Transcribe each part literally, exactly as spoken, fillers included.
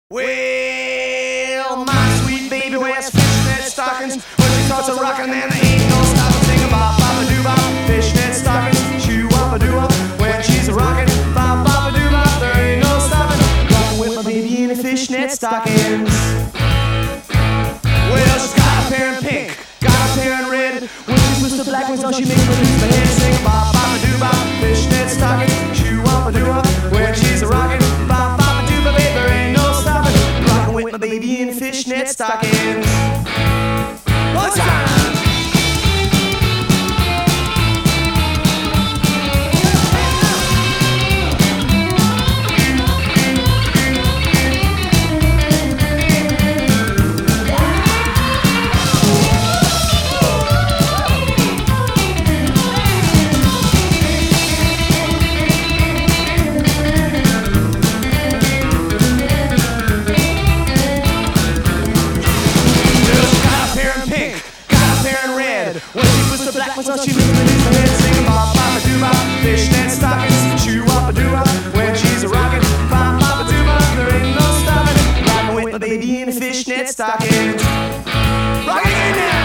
Well, my sweet baby wears fishnet stockings. When she starts a rockin', then there ain't no stopping. Singing bop bop a doo bop, fishnet stockings, shoo wop a doo wop. When she's a rockin', bop bop a doo bop, there ain't no stopping. Rockin' with my baby in the fishnet stockings. Well, she's got a pair in pink, got a pair in red. When she puts the black ones on, she makes me lose my head. Singing bop bop a doo bop, fishnet stockings, shoo wop a doo wop. When she's a rockin', bop bop a doo bop, baby, there ain't no stopping. Rockin' with my baby in fishnet stockings. One time. When she puts the black ones on, she makes me lose my head. Singing bop bop a doo bop, fishnet stockings, shoo wop a doo wop. When she's a rockin', bop bop a doo bop, there ain't no stopping. Rockin' with my baby in the fishnet stockings. Rockin' it now.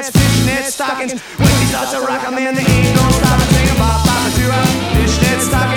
Stockings. When she starts to rock 'em, man, there ain't no stopping. Singing bop bop a doo wop, fishnet stockings.